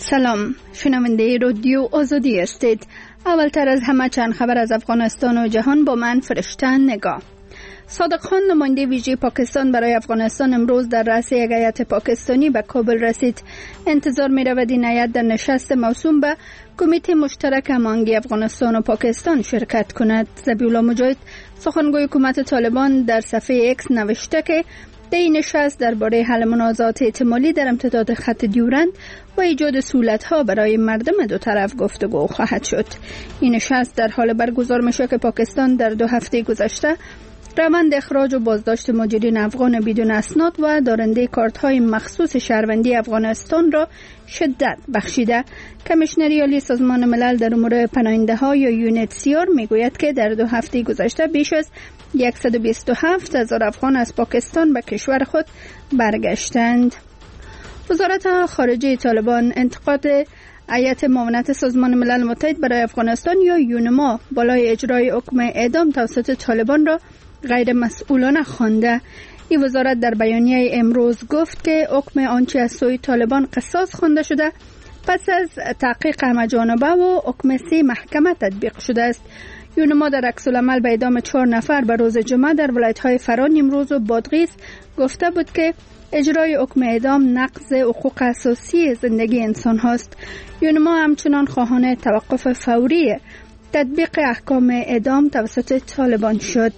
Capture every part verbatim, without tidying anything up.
سلام، شنونده رادیو آزادی هستید. اولتر از همه چند خبر از افغانستان و جهان با من فرشته نگاه. صادق خان نماینده ویژه پاکستان برای افغانستان امروز در رأس یک هیئت پاکستانی به کابل رسید. انتظار می رود این هیئت در نشست موسوم به کمیته مشترک هماهنگی افغانستان و پاکستان شرکت کند. ذبیح الله مجاهد سخنگوی حکومت طالبان در صفحه اکس نوشته که در این نشست درباره حل منازعات احتمالی در امتداد خط دیورند و ایجاد سهولت‌ها برای مردم دو طرف گفتگو خواهد شد. این نشست در حال برگزار میشه که پاکستان در دو هفته گذشته روند اخراج و بازداشت مهاجرین افغان بدون اسناد و دارنده کارت‌های مخصوص شهروندی افغانستان را شدت بخشیده. کمیشنری عالی سازمان ملل در امور پناهنده‌ها یا یونیتسیار میگوید که در دو هفته گذشته بیش از صد و بیست و هفت هزار افغان از پاکستان به کشور خود برگشتند. وزارت خارجه طالبان انتقاد هیئت معاونت سازمان ملل متحد برای افغانستان یا یونما بالای اجرای حکم اعدام توسط طالبان را غیر مسئولانه خوانده. این وزارت در بیانیه امروز گفت که حکم آنچه از سوی طالبان قصاص خوانده شده پس از تحقیق همه‌جانبه و حکم سه محکمه تطبیق شده است. یونما در عکس‌العمل به اعدام چهار نفر به روز جمعه در ولایت‌های فرا، نیمروز و بادغیس گفته بود که اجرای حکم اعدام نقض حقوق اساسی زندگی انسان هاست. یونما همچنان خواهان توقف فوری تطبیق احکام اعدام توسط طالبان شد.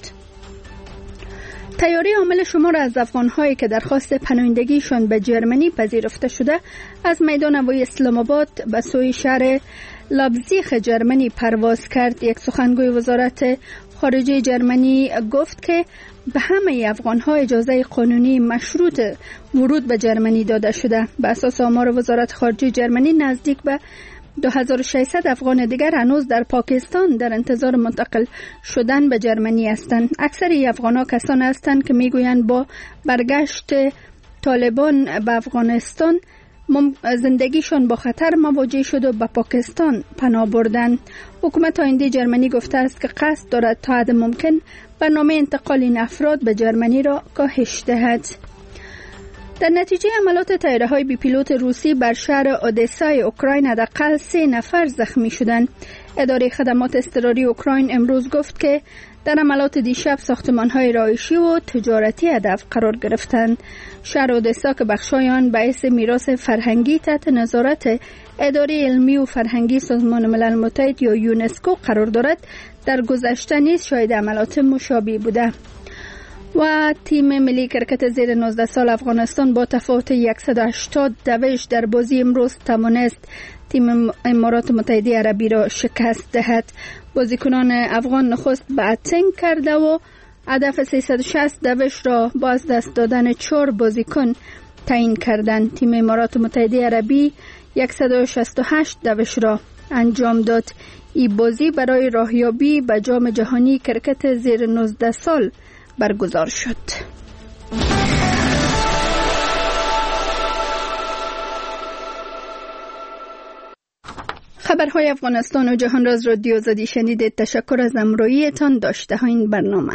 تیاری عامل شمار از افغان‌هایی که درخواست پناهندگیشان به جرمنی پذیرفته شده از میدان هوایی اسلام آباد به سوی شهر لایپزیگ جرمنی پرواز کرد. یک سخنگوی وزارت خارجه جرمنی گفت که به همه افغان‌ها اجازه قانونی مشروط ورود به جرمنی داده شده. به اساس آمار وزارت خارجه جرمنی نزدیک به دو هزار و ششصد افغان دیگر هنوز در پاکستان در انتظار منتقل شدن به جرمنی هستند. اکثر افغان‌ها کسان هستند که میگویند با برگشت طالبان به افغانستان زندگیشان با خطر مواجه شد و به پاکستان پناه بردند. حکومت آینده جرمنی گفته است که قصد دارد تا حد ممکن برنامه انتقال این افراد به جرمنی را کاهش دهد. در نتیجه حملات طیاره‌های بی پیلوت روسی بر شهر اودسای اوکراین حداقل سه نفر زخمی شدند. اداره خدمات اضطراری اوکراین امروز گفت که در حملات دیشب ساختمان‌های رهایشی و تجارتی هدف قرار گرفتند. شهر اودسا که بخشای آن باعث میراث فرهنگی تحت نظارت اداره علمی و فرهنگی سازمان ملل متحد یا یونسکو قرار دارد، در گذشته نیز شاهد حملات مشابه بوده. و تیم ملی کرکت زیر نوزده سال افغانستان با تفاوت صد و هشتاد دوش در بازی امروز توانست تیم امارات متحده عربی را شکست دهد. بازیکنان افغان نخست باتینگ کرده و هدف سیصد و شصت دوش را با از دست دادن چهار بازیکن تعیین کردند. تیم امارات متحده عربی صد و شصت و هشت دوش را انجام داد. این بازی برای راهیابی به جام جهانی کرکت زیر نوزده سال برگزار شد. خبرهای افغانستان و جهان را از رادیو آزادی شنیدید. تشکر از همراهیتان. داشته ها این برنامه.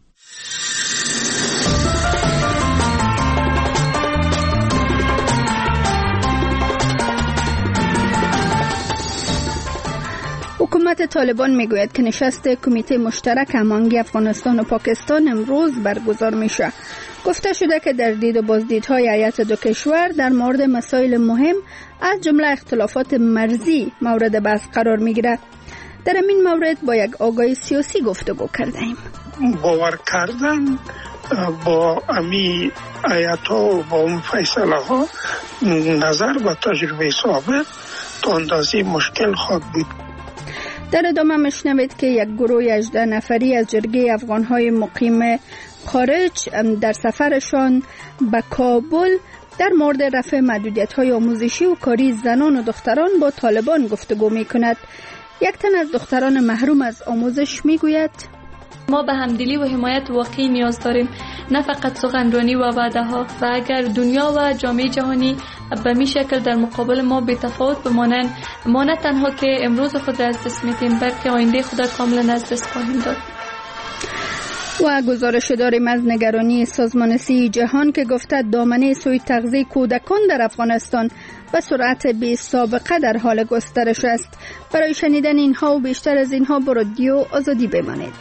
حکومت طالبان میگوید که نشست کمیته مشترک هماهنگی افغانستان و پاکستان امروز برگزار میشه. گفته شده که در دید و بازدیدهای هیئت دو کشور در مورد مسائل مهم از جمله اختلافات مرزی مورد بحث قرار میگیره. در این مورد با یک آگاهی سیاسی گفتگو کردیم. باور کردن با امی هیئت‌ها و با اون فیصله ها نظر و تجربه سابق تا اندازه مشکل خواهد بود. در ادامه مشنوید که یک گروه هجده نفری از جرگه افغان‌های مقیم خارج در سفرشان به کابل در مورد رفع محدودیت‌های آموزشی و کاری زنان و دختران با طالبان گفتگو می‌کند. یک تن از دختران محروم از آموزش می‌گوید ما به همدلی و حمایت واقعی نیاز داریم، نه فقط سخنرانی و وعده ها. و اگر دنیا و جامعه جهانی به می شکل در مقابل ما بی تفاوت بمانند، ما نه تنها که امروز خود را از دست میدیم بلکه آینده خود را کاملا از دست خواهیم داد. و گزارش داریم از نگرانی سازمان صحت جهان که گفته دامنه سوی تغذیه کودکان در افغانستان به سرعت بی سابقه در حال گسترش است. برای شنیدن اینها و بیشتر از اینها با رادیو آزادی بمانید.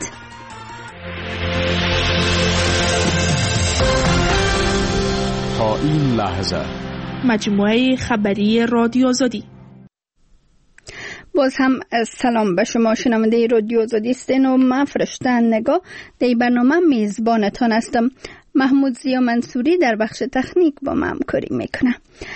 تا این لحظه مجموعه خبری رادیو آزادی. باز هم سلام به شما شنونده رادیو آزادی هستین و من فرشته نگاه در برنامه میزبانتان هستم. محمود زیا منصوری در بخش تکنیک با ما همکاری میکنه.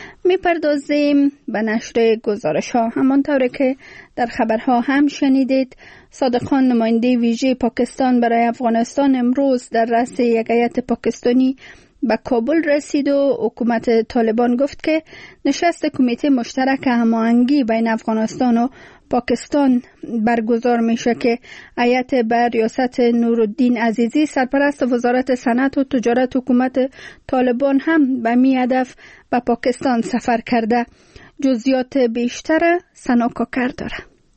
میپردازیم به نشر گزارش ها. همانطور که در خبرها هم شنیدید، صادق خان نماینده ویژه پاکستان برای افغانستان امروز در رأس یک هیئت پاکستانی به کابل رسید و حکومت طالبان گفت که نشست کمیته مشترک هماهنگی بین افغانستان و پاکستان برگزار میشه که هیئت به ریاست نورالدین عزیزی سرپرست وزارت صنعت و تجارت حکومت طالبان هم به می هدف به پاکستان سفر کرده. جزئیات بیشتر سنا کاکر داره.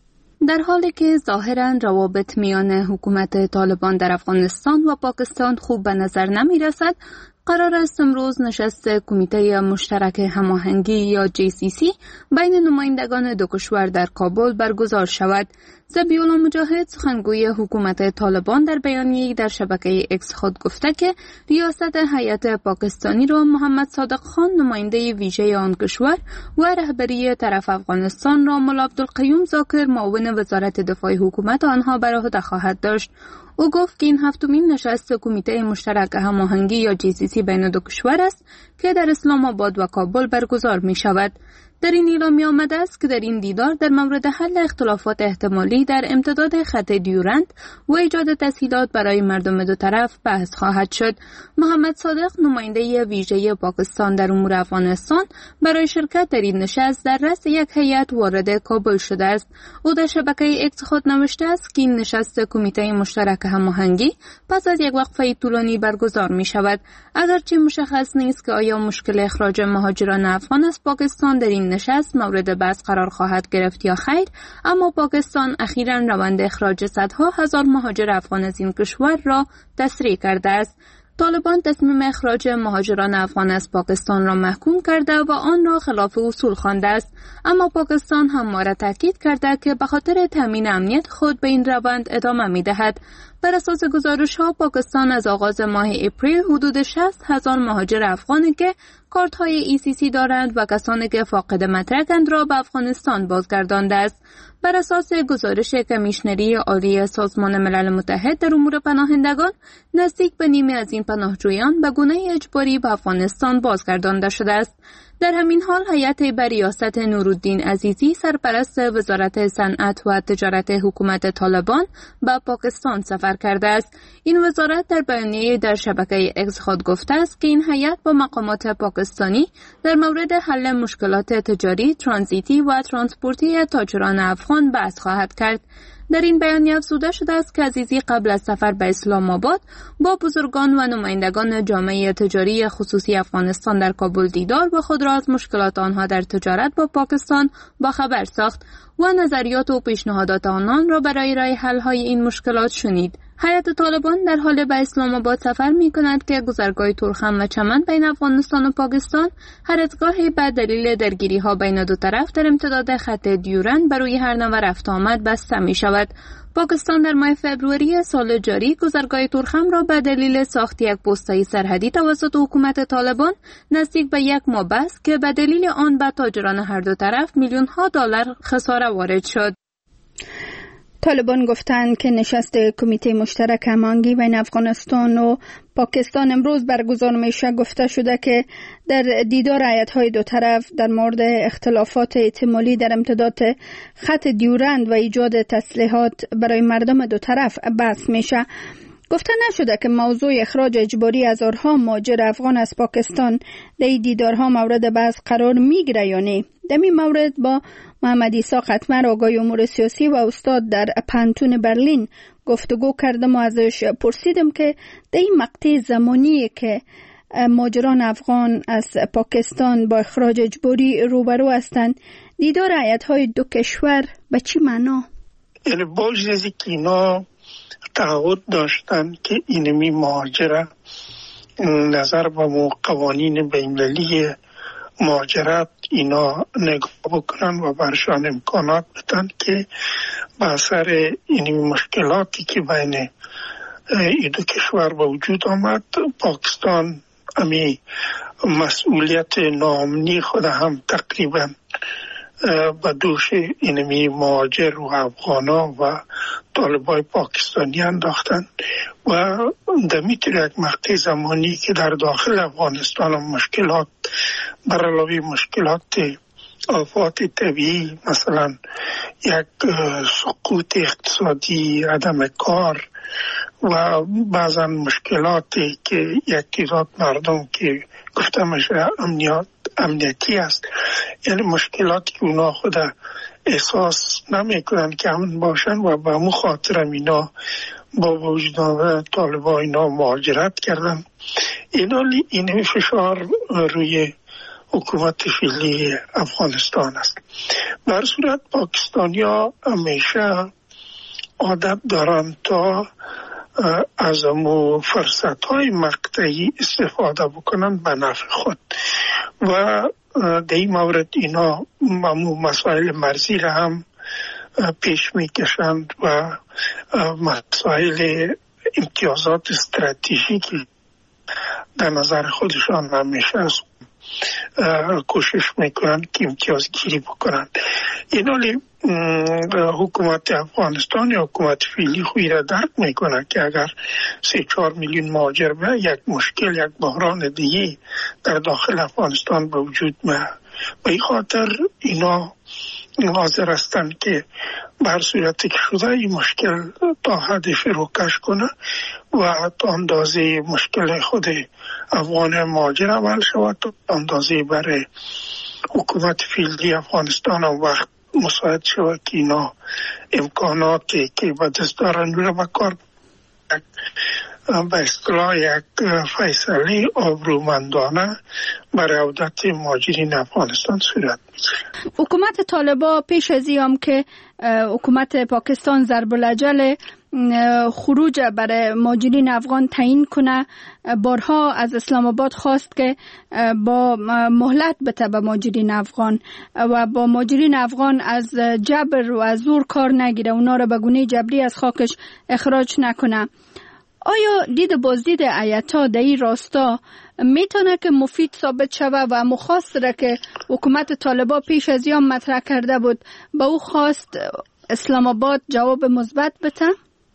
در حالی که ظاهراً روابط میان حکومت طالبان در افغانستان و پاکستان خوب به نظر نمی رسد، قرار است امروز نشست کمیته مشترک هماهنگی یا جی سی سی بین نمایندگان دو کشور در کابل برگزار شود. ذبیح‌الله مجاهد سخنگوی حکومت طالبان در بیانیه‌ای در شبکه اکس خود گفته که ریاست هیئت پاکستانی را محمد صادق خان نماینده ویژه آن کشور و رهبری طرف افغانستان را مولا عبدالقیوم ذاکر معاون وزارت دفاع حکومت آنها بر عهده خواهد داشت. او گفت که این هفتمین نشست کمیته مشترک هماهنگی یا جی سی سی بین دو کشور است که در اسلام آباد و کابل برگزار می شود. در این اعلامیه آمده است که در این دیدار در مورد حل اختلافات احتمالی در امتداد خط دیورند و ایجاد تسهیلات برای مردم دو طرف بحث خواهد شد. محمد صادق نماینده ویژه پاکستان در امور افغانستان برای شرکت در این نشست در رأس یک هیئت وارد کابل شده است. او در شبکه اکس خود نوشته است که این نشست کمیته مشترک هماهنگی پس از یک وقفه طولانی برگزار می شود. اگرچه مشخص نیست که آیا مشکل اخراج مهاجران افغان از پاکستان در این نشست مورد بحث قرار خواهد گرفت یا خیر، اما پاکستان اخیراً روند اخراج صدها هزار مهاجر افغان از این کشور را تسریع کرده است. طالبان تصمیم اخراج مهاجران افغان از پاکستان را محکوم کرده و آن را خلاف اصول خوانده است، اما پاکستان همواره تاکید کرده که به خاطر تامین امنیت خود به این روند ادامه می‌دهد. بر اساس گزارش‌ها پاکستان از آغاز ماه اپریل حدود شصت هزار مهاجر افغانی که کارت‌های ای سی سی دارند و کسانی که فاقد مدرکند را به افغانستان بازگردانده است. بر اساس گزارش کمیشنری عالی سازمان ملل متحد در امور پناهندگان، نزدیک به نیمه از این پناهجویان به گونه اجباری به افغانستان بازگردانده شده است. در همین حال هیئت به ریاست نورالدین عزیزی سرپرست وزارت صنعت و تجارت حکومت طالبان به پاکستان سفر کرده است. این وزارت در بیانیه در شبکه اکس خود گفته است که این هیئت با مقامات پاکستانی در مورد حل مشکلات تجاری، ترانزیتی و ترانسپورتی تاجران افغان بحث خواهد کرد. در این بیانیه افزوده شده است که عزیزی قبل از سفر به اسلام آباد با بزرگان و نمایندگان جامعه تجاری خصوصی افغانستان در کابل دیدار و خود را از مشکلات آنها در تجارت با پاکستان با خبر ساخت و نظریات و پیشنهادات آنان را برای رای حل های این مشکلات شنید. هیئت طالبان در حال به اسلام آباد سفر می کند که گذرگاه تورخم و چمن بین افغانستان و پاکستان هر از گاهی به دلیل درگیری ها بین دو طرف در امتداد خط دیورند برای هر نوع رفت آمد بسته می شود. پاکستان در ماه فوریه سال جاری گذرگاه تورخم را به دلیل ساخت یک پست‌های سرحدی توسط حکومت طالبان نزدیک به یک ماه بست که به دلیل آن به تاجران هر دو طرف میلیون ها دلار خساره وارد شد. طالبان گفتند که نشست کمیته مشترک هماهنگی بین افغانستان و پاکستان امروز برگزار میشه. گفته شده که در دیدار هیئت‌های دو طرف در مورد اختلافات احتمالی در امتداد خط دیورند و ایجاد تسهیلات برای مردم دو طرف بحث میشه. گفته نشده که موضوع اخراج اجباری هزارها مهاجر افغان از پاکستان در این دیدارها مورد بحث قرار میگیره یا نه. در این مورد با محمد عیسی قطمر آقای امور سیاسی و استاد در پانتون برلین گفتگو کردم و ازش پرسیدم که در این مقطع زمانی که مهاجران افغان از پاکستان با اخراج اجباری روبرو هستند، دیدار هیئت‌های دو کشور به چی معنا؟ یعنی با چیزی که اینا تعهد داشتن که اینمی مهاجرت نظر به قوانین بین‌المللی مهاجرت اینا نگاه بکنن و برشان امکانات بدن که به اثر این مشکلاتی که بین این دو کشور به وجود آمد، پاکستان امی مسئولیت ناامنی خود هم تقریبا به دوش اینمی مهاجر و افغانا و طالبای پاکستانی انداختن و دمیتر یک مقطع زمانی که در داخل افغانستان مشکلات بر علاوه مشکلات آفات طبیعی، مثلا یک سقوط اقتصادی، عدم کار و بعضا مشکلاتی که یک تعداد مردم که گفتم امنیت امنیتی است، یعنی مشکلاتی که اونا خود احساس نمیکنن که امن باشن و به مو خاطر اینا با وجود آمدن طالبان اینا مهاجرت کردن. اینا این فشار روی حکومت فعلی افغانستان است. در صورت پاکستانیا همیشه عادت دارن تا از امو فرصت های مقطعی استفاده بکنن به نفع خود و در این مورد اینا امو مسائل مرزی را هم پیش می کشند و مسائل امتیازات استراتژیکی در نظر خودشان همیشه است کوشش میکنن که امتیاز گیری بکنن. اینا حکومت افغانستان یا حکومت فعلی خوی را درک میکنه که اگر سه چهار میلیون مهاجر به یک مشکل، یک بحران دیگه در داخل افغانستان به وجود میاد. به این خاطر اینا حاضر هستند که بر صورتی که شده این مشکل تا حد فروکش کنه و تا اندازه مشکل خود افغان مهاجر عمل شود، تا اندازه برای حکومت فعلی افغانستان هم وقت مساعد شود که اینا امکاناتی که به دست دارن رو به کار به اصطلاح یک فیصله آبرومندانه برای عودت مهاجرین افغانستان صورت میگیره. حکومت طالبان پیش از این که حکومت پاکستان ضرب الاجل خروج برای مهاجرین افغان تعیین کنه، بارها از اسلام آباد خواست که با مهلت بده به مهاجرین افغان و با مهاجرین افغان از جبر و از زور کار نگیره، اونا را به گونه جبری از خاکش اخراج نکنه. آیا دید بازدید ایتا در این راستا میتونه که مفید ثابت شود و مخواست را که حکومت طالبان پیش از این مطرح کرده بود با او خواست اسلام آباد جواب مثبت بده؟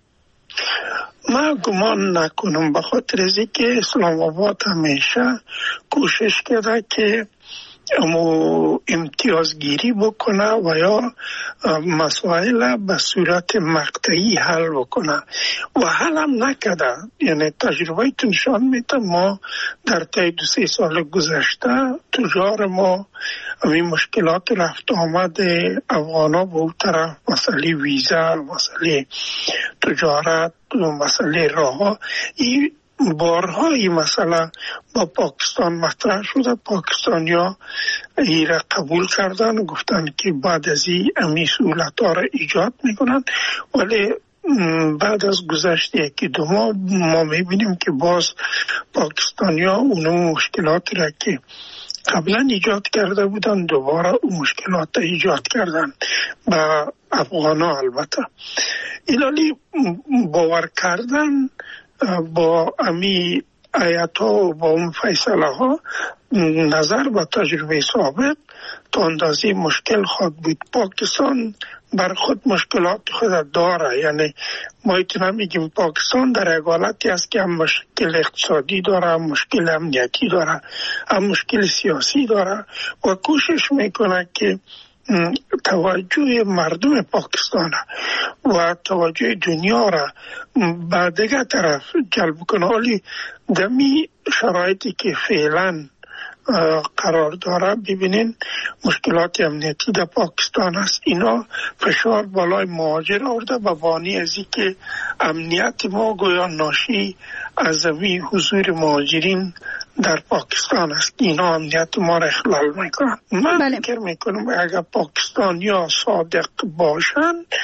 من گمان نکنم، به خاطر از اینکه اسلام آباد همیشه کوشش کرده که امو امتیازگیری بکنه و یا مسائل به صورت مقطعی حل بکنه و حل هم نکرده. یعنی تجربه نشان میده ما در طی دو سه سال گذشته تجار ما این مشکلات رفت آمد افغانا به اون طرف، مسئله ویزا، مسئله تجارت، مسئله راه، این بارها این مسئله با پاکستان مطرح شده. پاکستانیا این را قبول کردن و گفتن که بعد از این امی سهولت ها را ایجاد میکنن، ولی بعد از گذشت یکی دو ماه ما میبینیم که باز پاکستانیا اون مشکلات را که قبلا ایجاد کرده بودن دوباره اون مشکلات را ایجاد کردن با افغانا. البته ایلالی باور کردن با امی آیات ها و با اون فیصله ها نظر به تجربه سابق تا اندازه مشکل خود بود. پاکستان بر خود مشکلات خود داره، یعنی ما ایتنا میگیم پاکستان در یک حالتی است که هم مشکل اقتصادی داره، هم مشکل امنیتی داره، هم مشکل سیاسی داره و کوشش میکنه که توجه مردم پاکستان و توجه دنیا را به دیگر طرف جلب کنه. ولی دمی شرایطی که فعلا قرار داره، ببینین مشکلات امنیتی در پاکستان است، اینا فشار بالای مهاجر آورده و بانی از این که امنیت ما گویا ناشی از این حضور مهاجرین در پاکستان است. اینا امنیت ما را اخلال میکنن. من بله. فکر میکنم اگر پاکستانیا صادق باشن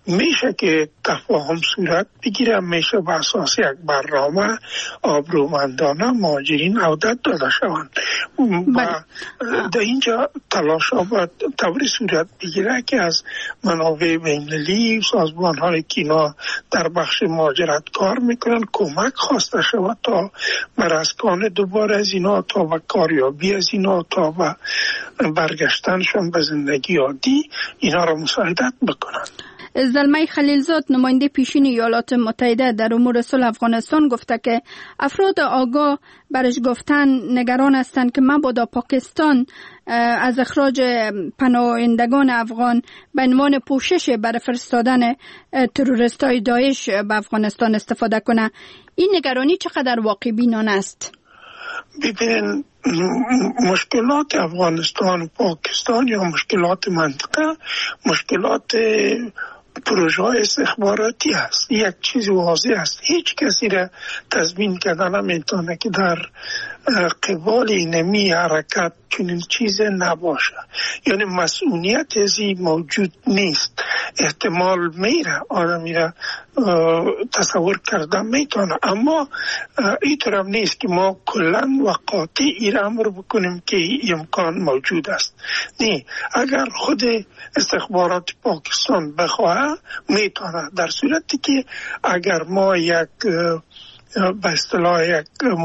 میشه که تفاهم صورت بگیره، میشه به اساس یک برنامه آبرومندانه مهاجرین عودت داده شوند و در اینجا تلاش ها باید طوری صورت بگیره که از منابع بین‌المللی، سازمان های که اینا در بخش مهاجرت کار میکنن کمک خواسته شود تا مرسکان دوباره از اینا، تا به کاریابی از اینا، تا به برگشتنشون به زندگی عادی اینا را مساعدت بکنن. زلمه خلیلزاد نماینده پیشین ایالات متحده در امور صلح افغانستان گفته که افراد آگاه برش گفتن نگران هستند که مبادا پاکستان از اخراج پناهندگان افغان به عنوان پوشش برای فرستادن تروریستای داعش به افغانستان استفاده کنه. این نگرانی چقدر واقع بینانه است؟ ببین، مشکلات افغانستان و پاکستان یا مشکلات منطقه مشکلات پروژه های استخباراتی است. یک چیز واضح است، هیچ کسی را تضمین کردن نمیتونه که در قبال اینمی حرکت چنین چیز نباشه، یعنی مسئولیت ازی موجود نیست. احتمال میره آدمی را تصور کردن میتونه، اما این طرف نیست که ما کلن و قاطع این امر بکنیم که امکان موجود است. نه، اگر خود استخبارات پاکستان بخواه میتونه، در صورتی که اگر ما یک به اصطلاح یک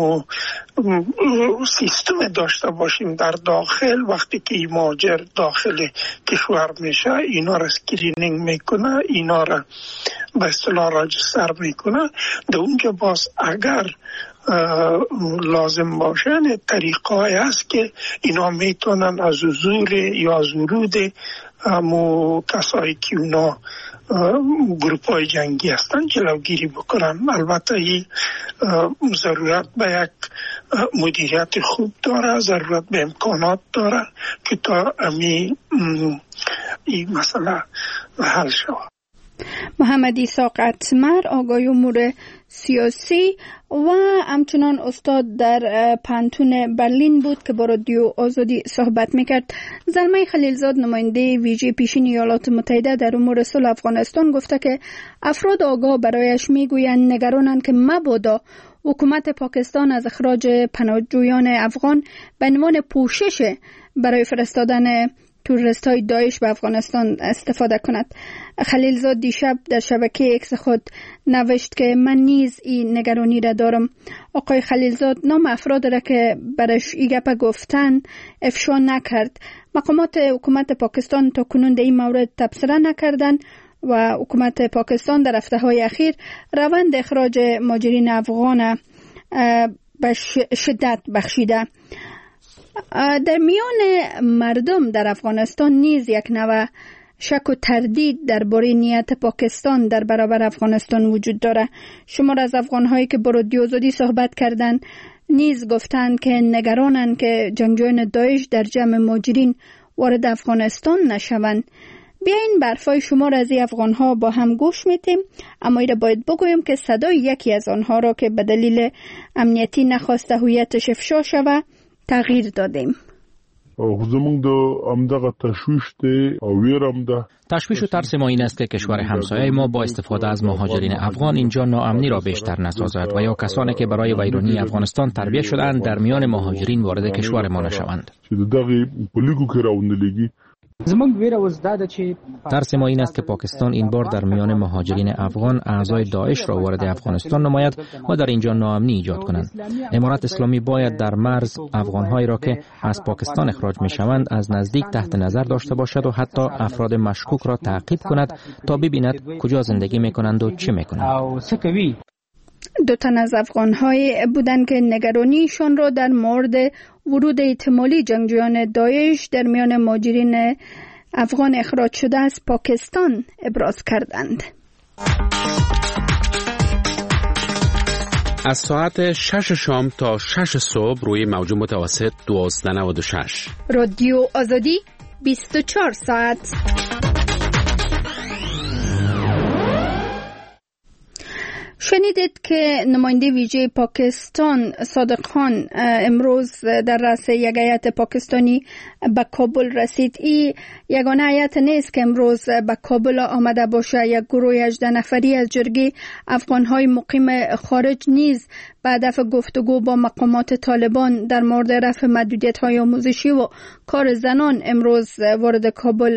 سیستم داشته باشیم در داخل، وقتی که این مهاجر داخل کشور میشه اینا را اسکرینینگ میکنه، اینا را به اصطلاح راجستر میکنه، در اونجا باز اگر لازم باشن طریقه هست که اینا میتونن از حضور یا از ورود همو کسایی که اونا گروپ های جنگی هستن جلوگیری بکنن. البته این ضرورت به یک مدیریت خوب داره، ضرورت به امکانات داره که تا امی این مسئله حل شود. محمد ایساق اتمر، آقای امور سیاسی و همچنان استاد در پانتون برلین بود که با رادیو آزادی صحبت میکرد. زلمه خلیلزاد نماینده ویژه پیشین ایالات متحده در امور صلح افغانستان گفته که افراد آگاه برایش میگویند نگرانند که مبادا حکومت پاکستان از اخراج پناهجویان افغان به عنوان پوشش برای فرستادن تروریست های داعش به افغانستان استفاده کند. خلیلزاد دیشب در شبکه اکس خود نوشت که من نیز این نگرانی را دارم. آقای خلیلزاد نام افراد را که برش ای گپ گفتن افشا نکرد. مقامات حکومت پاکستان تا کنون در این مورد تبصره نکردند و حکومت پاکستان در هفته های اخیر روند اخراج مهاجرین افغان به شدت بخشیده. در میان مردم در افغانستان نیز یک نوع شک و تردید درباره نیت پاکستان در برابر افغانستان وجود داره. شمار از افغان‌هایی که با رادیو آزادی صحبت کردند نیز گفتند که نگرانند که جنگجویان داعش در جمع مهاجرین وارد افغانستان نشوند. بیاین برفای شمار از این افغان‌ها با هم گوش میتیم، اما ایره باید بگویم که صدای یکی از آنها را که به دلیل امنیتی نخواسته هویتش افشا شود تغییر دادیم. زمونږ د همدغه تشویش دی او ویرم ده. تشویش و ترس ما این است که کشور همسایه ما با استفاده از مهاجرین افغان اینجا ناامنی را بیشتر نسازد و یا کسانی که برای ویرانی افغانستان تربیت شدند در میان مهاجرین وارد کشور ما نشوند. چې دغه پولیګو کې راوندلېږي. ترس ما این است که پاکستان این بار در میان مهاجرین افغان اعضای داعش را وارد افغانستان نماید و در اینجا ناامنی ایجاد کنند. امارت اسلامی باید در مرز افغان‌هایی را که از پاکستان اخراج می‌شوند از نزدیک تحت نظر داشته باشد و حتی افراد مشکوک را تعقیب کند تا ببیند کجا زندگی می‌کنند و چه می‌کنند. دو تن از افغان‌های بودند که نگرانیشان را در مورد ورود احتمالی جنگجویان داعش در میان مهاجرین افغان اخراج شده از پاکستان ابراز کردند. از ساعت شش شام تا شش صبح روی موج متوسط دوازده و نود و شش رادیو آزادی بیست و چهار ساعت. شنیدید که نماینده ویژه پاکستان صادق خان امروز در رأس یک هیئت پاکستانی به کابل رسید. این یگانه هیئت نیست که امروز به کابل آمده باشه. یک گروه هجده نفری از جرگه افغانهای مقیم خارج نیز به هدف گفتگو با مقامات طالبان در مورد رفع محدودیت‌های آموزشی و کار زنان امروز وارد کابل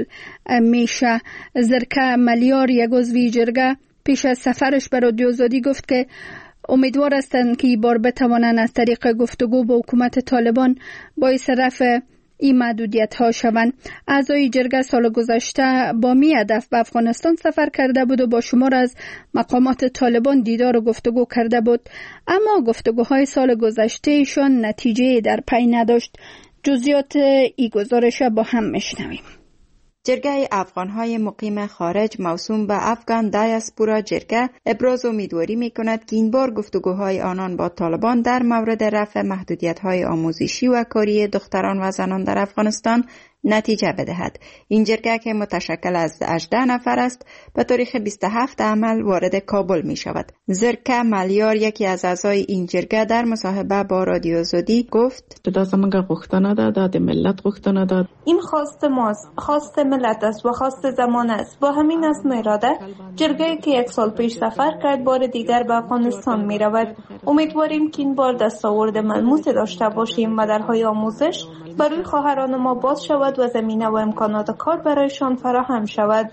میشه. زرکه ملیار یک عضو جرگه پیش از سفرش به رادیو آزادی گفت که امیدوار هستند که این بار بتوانند از طریق گفتگو با حکومت طالبان باعث رفع این محدودیت ها شوند. اعضای جرگه سال گذشته با می هدف به افغانستان سفر کرده بود و با شمار از مقامات طالبان دیدار و گفتگو کرده بود، اما گفتگوهای سال گذشتهشان نتیجه در پی نداشت. جزئیات این گزارش با هم میشنویم. جرگه افغانهای مقیم خارج موسوم به افغان دیاسپورا جرگه ابراز امیدواری می کند که این بار گفتگوهای آنان با طالبان در مورد رفع محدودیت‌های آموزشی و کاری دختران و زنان در افغانستان نتیجه بدهد. این جرگه که متشکل از هجده نفر است به تاریخ بیست و هفتم عمل وارد کابل می شود. زرکه ملیار یکی از اعضای این جرگه در مصاحبه با رادیو آزادی گفت دا زمانگا غوښتنه ده، دا د ملت غوښتنه ده. این خواست ماست، خواست ملت است و خواست زمان است. با همین اسم اراده جرگه که یک سال پیش سفر کرد بار دیگر به افغانستان می رود. امیدواریم که این بار دستاورد ملموسی داشته باشیم و درهای آموزش برای خواهران ما باز شود و زمینه و امکانات کار برایشان فراهم شود.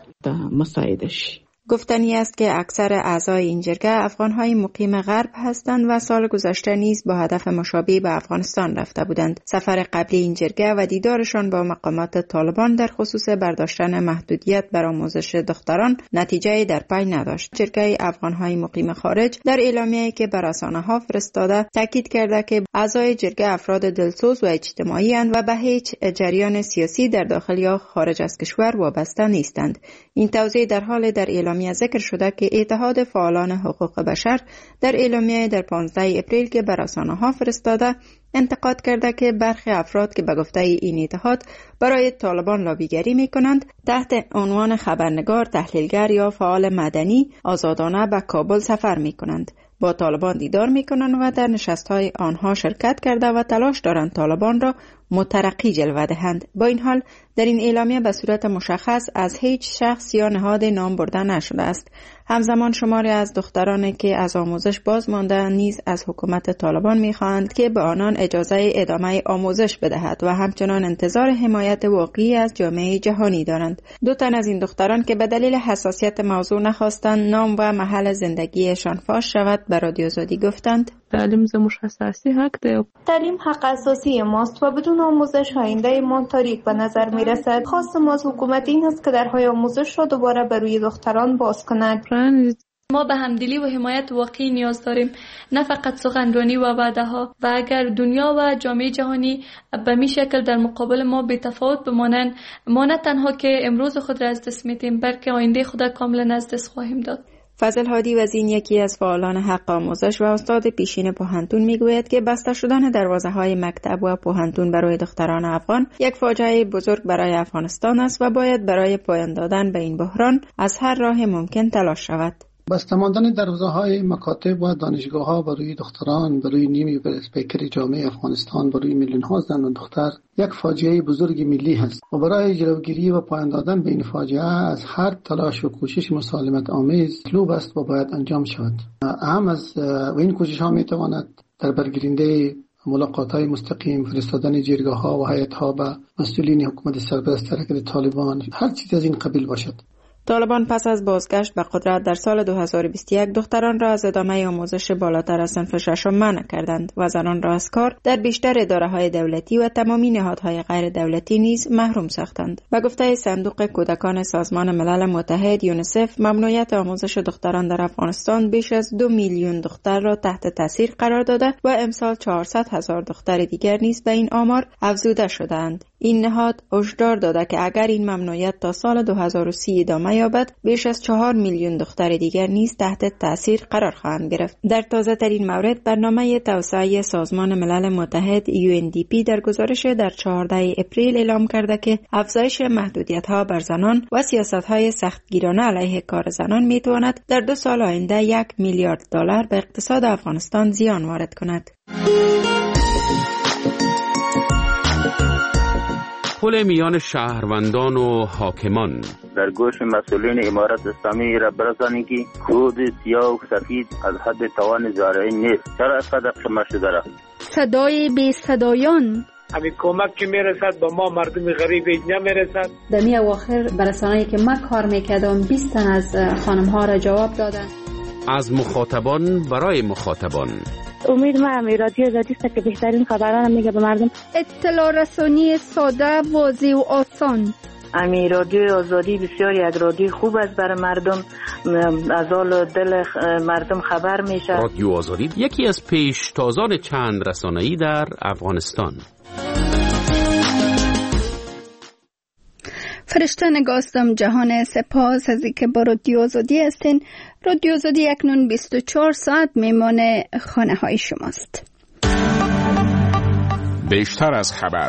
مساعدش گفتنی است که اکثر اعضای این جرگه افغانهای مقیم غرب هستند و سال گذشته نیز با هدف مشابه به افغانستان رفته بودند. سفر قبلی این جرگه و دیدارشان با مقامات طالبان در خصوص برداشتن محدودیت بر آموزش دختران نتیجه در پی نداشت. جرگه افغانهای مقیم خارج در اعلامیه‌ای که بر رسانه‌ها فرستاده تاکید کرده که اعضای جرگه افراد دلسوز و اجتماعی اند و به هیچ جریان سیاسی در داخل یا خارج از کشور وابسته نیستند. این توضیح در حال در اعلامیه ذکر شده که اتحاد فعالان حقوق بشر در اعلامیه در پانزده اپریل که به رسانه‌ها فرستاده انتقاد کرده که برخی افراد که به گفته این اتحاد برای طالبان لابیگری می‌کنند تحت عنوان خبرنگار، تحلیلگر یا فعال مدنی آزادانه به کابل سفر می‌کنند، با طالبان دیدار می‌کنند و در نشست‌های آنها شرکت کرده و تلاش دارند طالبان را مترقی جلوه دهند. با این حال در این اعلامیه به صورت مشخص از هیچ شخص یا نهاد نام برده نشده است. همزمان شماری از دخترانی که از آموزش باز مانده نیز از حکومت طالبان می‌خواهند که به آنان اجازه ادامه آموزش بدهد و همچنان انتظار حمایت واقعی از جامعه جهانی دارند. دو تن از این دختران که به دلیل حساسیت موضوع نخواستند نام و محل زندگیشان فاش شود به رادیو آزادی گفتند: تعلیم زموش اساسی حق ده. تعلیم حق اساسی ماست و بدون آموزش آینده ما تاریک به نظر می رسد. خواست ما از حکومت این است که درهای آموزش را دوباره بر روی دختران باز کند. ما به همدلی و حمایت واقعی نیاز داریم، نه فقط سخنرانی و وعده ها. و اگر دنیا و جامعه جهانی به می شکل در مقابل ما بی تفاوت بمانند، ما نه تنها که امروز خود را از دست میدیم بلکه آینده خود کاملا از دست خواهیم داد. فضل هادی وزین یکی از فعالان حق آموزش و استاد پیشین پوهنتون میگوید که بسته شدن دروازه‌های مکتب و پوهنتون برای دختران افغان یک فاجعه بزرگ برای افغانستان است و باید برای پایان دادن به این بحران از هر راه ممکن تلاش شود. بسته ماندن دروازه‌های مکاتب و دانشگاه‌ها برای دختران، برای نیمی پیکر جامعه افغانستان، برای میلیون‌ها زن و دختر یک فاجعه بزرگ ملی است و برای جلوگیری و پایان دادن به این فاجعه از هر تلاش و کوشش مسالمت آمیز مطلوب است و باید انجام شود. اهم از و این کوشش‌ها می‌تواند در برگیرنده ملاقات‌های مستقیم، فرستادن جرگه‌ها و هیئت‌ها به مسئولین حکومت سرپرست حرکت طالبان، هر چیز از این قبیل باشد. طالبان پس از بازگشت به قدرت در سال دو هزار و بیست و یک دختران را از ادامه آموزش بالاتر از صنف ششم منع کردند و زنان را از کار در بیشتر اداره‌های دولتی و تمامی نهادهای غیر دولتی نیز محروم ساختند. به گفته صندوق کودکان سازمان ملل متحد یونیسف، ممنوعیت آموزش دختران در افغانستان بیش از دو میلیون دختر را تحت تاثیر قرار داده و امسال چهارصد هزار دختر دیگر نیز به این آمار افزوده شدند. این نهاد هشدار داده که اگر این ممنوعیت تا سال دو هزار و سی ادامه یابد، بیش از چهار میلیون دختر دیگر نیز تحت تاثیر قرار خواهند گرفت. در تازه ترین مورد، برنامه توسعه سازمان ملل متحد یو ان دی پی در گزارش در چهاردهم اپریل اعلام کرده که افزایش محدودیت‌ها بر زنان و سیاست‌های سختگیرانه علیه کار زنان می‌تواند در دو سال آینده یک میلیارد دلار به اقتصاد افغانستان زیان وارد کند. پل میان شهروندان و حاکمان در گوش مسئولین امارت اسلامی را برسانید که کود سیاه و سفید از حد توان زارعین نیست. چرا صدق شما شده را؟ صدای بی صدایان همین کمک که میرسد به ما مردم غریب نمیرسد. دمی اواخر برسانه‌ای که من کار میکردم بیست تن از خانم ها را جواب دادن. از مخاطبان برای مخاطبان. امید ما هم رادیو آزادی است که بهترین خبران میگه به مردم. اطلاع رسانی ساده، واضح و آسان. امی رادیو آزادی بسیار یک رادیو خوب است برای مردم، از حال دل مردم خبر میشه. رادیو آزادی یکی از پیشتازان چند رسانه‌ای در افغانستان. فرشته نگاستم جهان، سپاس از اینکه با رادیو آزادی هستین. رادیو آزادی اکنون بیست و چهار ساعت میمان خانه های شماست. بیشتر از خبر.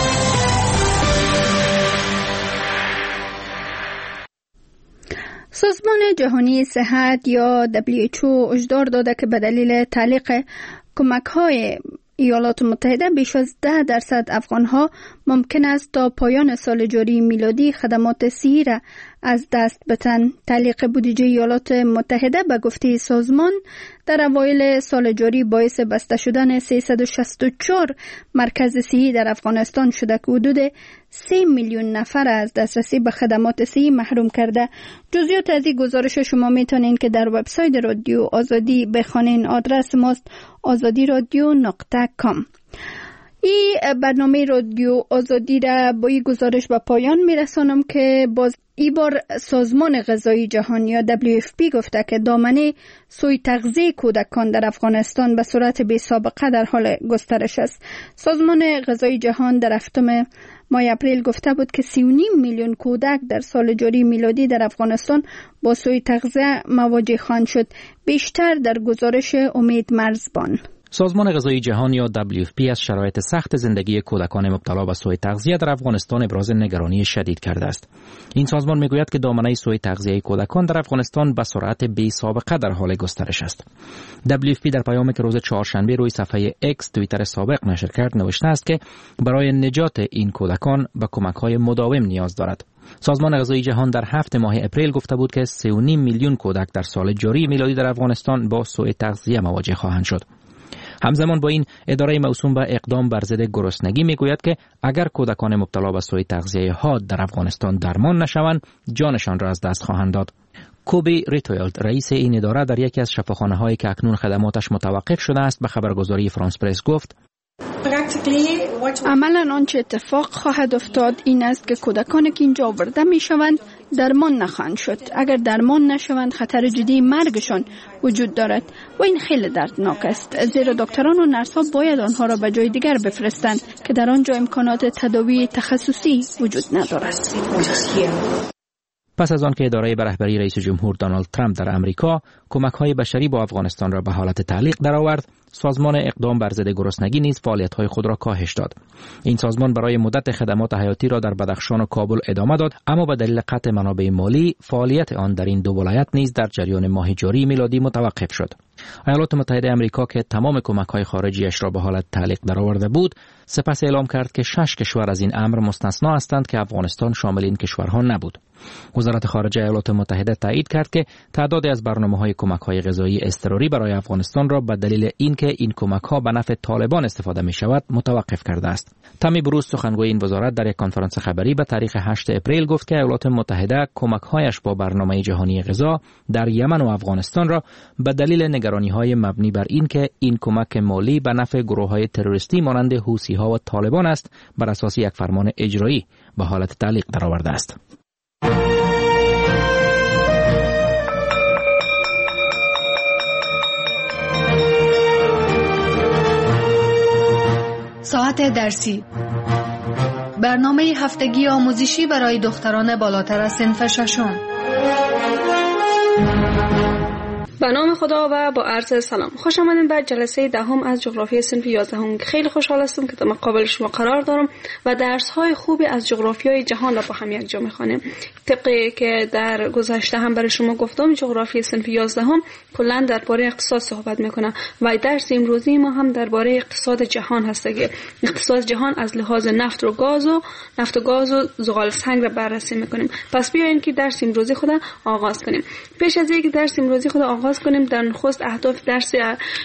سازمان جهانی صحت یا دبلیو اچ او هشدار داده که به دلیل تعلیق کمک‌های ایالات متحده بیش از ده درصد افغان‌ها ممکن است تا پایان سال جاری میلادی خدمات صحی را از دست بدن. تعلیق بودجه ایالات متحده به گفته سازمان در اوایل سال جاری باعث بسته شدن سیصد و شصت و چهار مرکز صحی در افغانستان شده که حدود سه میلیون نفر از دسترسی به خدمات صحی محروم کرده. جزئیات از این گزارش شما میتونین که در وبسایت رادیو آزادی بخوانین. آدرس ماست آزادی رادیو نقطه کام. این برنامه رادیو آزادی را با این گزارش به پایان میرسانم که باز ای بار سازمان غذایی جهانی یا دبلیو اف پی گفته که دامنه سوی تغذیه کودکان در افغانستان به صورت بی سابقه در حال گسترش است. سازمان غذایی جهان در هفتم ماه اپریل گفته بود که سی و نیم میلیون کودک در سال جاری میلادی در افغانستان با سوی تغذیه مواجه خواهند شد. بیشتر در گزارش امید مرزبان. سازمان غذایی جهان یا دبلیو اف پی از شرایط سخت زندگی کودکان مبتلا به سوء تغذیه در افغانستان ابراز نگرانی شدید کرده است. این سازمان میگوید که دامنه سوء تغذیه کودکان در افغانستان به سرعت بی سابقه در حال گسترش است. دبلیو اف پی در پیامی که روز چهارشنبه روی صفحه اکس توییتر سابق نشر کرد نوشته است که برای نجات این کودکان به کمک‌های مداوم نیاز دارد. سازمان غذایی جهان در هفت ماه اپریل گفته بود که سه و نیم میلیون کودک در سال جاری میلادی در افغانستان با سوء تغذیه مواجه خواهند شد. همزمان با این اداره موسوم به اقدام بر ضد گرسنگی میگوید که اگر کودکان مبتلا به سوء تغذیه حاد در افغانستان درمان نشوند جانشان را از دست خواهند داد. کوبی ریتویلد رئیس این اداره در یکی از شفاخانه‌هایی که اکنون خدماتش متوقف شده است به خبرگزاری فرانس پرس گفت عملاً آنچه اتفاق خواهد افتاد این است که کودکانی که اینجا آورده می شوند درمان نخواهند شد. اگر درمان نشوند خطر جدی مرگشان وجود دارد و این خیلی دردناک است، زیرا دکتران و نرس‌ها باید آنها را به جای دیگر بفرستند که در آنجا امکانات تداوی تخصصی وجود ندارد. پس از آن که اداره به رهبری رئیس جمهور دونالد ترامپ در امریکا کمک‌های بشری با افغانستان را به حالت تعلیق درآورد، سازمان اقدام بر ضد گرسنگی نیز فعالیت‌های خود را کاهش داد. این سازمان برای مدت خدمات حیاتی را در بدخشان و کابل ادامه داد، اما به دلیل قطع منابع مالی فعالیت آن در این دو ولایت نیز در جریان ماه جاری میلادی متوقف شد. ایالات متحده آمریکا که تمام کمک‌های خارجیش را به حالت تعلیق درآورده بود، سپس اعلام کرد که شش کشور از این امر مستثنا هستند که افغانستان شامل این کشورها نبود. وزارت خارجه ایالات متحده تایید کرد که تعدادی از برنامه‌های کمک‌های غذایی اضطراری برای افغانستان را به دلیل اینکه این کمک‌ها به نفع طالبان استفاده می‌شود متوقف کرده است. تامی بروز سخنگوی این وزارت در یک کنفرانس خبری به تاریخ هشت اپریل گفت که ایالات متحده کمک‌هایش با برنامه جهانی غذا در یمن و افغانستان را به دلیل نگرانی‌های مبنی بر اینکه این کمک مالی به نفع گروه‌های تروریستی مانند حوثی‌ها و طالبان است بر اساس یک فرمان اجرایی به حالت تعلیق درآورده است. ساعت درسی برنامه هفتگی آموزشی برای دختران بالاتر از صنف ششم. به نام خدا و با عرض سلام. خوش آمدید به جلسه دهم از جغرافی صنف یازدهم. خیلی خوشحال هستم که در مقابل شما قرار دارم و درس های خوبی از جغرافیای جهان را با هم یک جا می‌خوانیم. طبقی که در گذشته هم برای شما گفتم، جغرافی صنف یازدهم کلا درباره اقتصاد صحبت میکنه و درس امروزی ما هم درباره اقتصاد جهان هست که اقتصاد جهان از لحاظ نفت و گاز و نفت و گاز و زغال سنگ را بررسی میکنیم. پس بیاین که درس امروزی خود آغاز کنیم. پیش از اینکه درس امروزی خود آغاز کنیم، در نخست اهداف درس